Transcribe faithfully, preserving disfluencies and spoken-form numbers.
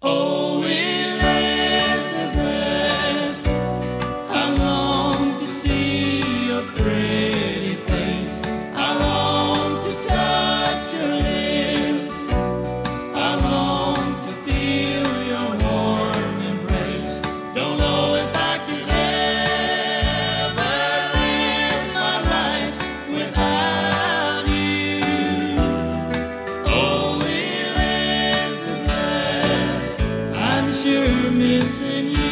Oh, Elizabeth, I long to see your pretty face. I long to touch your lips. I long to feel your warm embrace. Don't know if I could ever live my life without you. Oh, I'm sure missing you.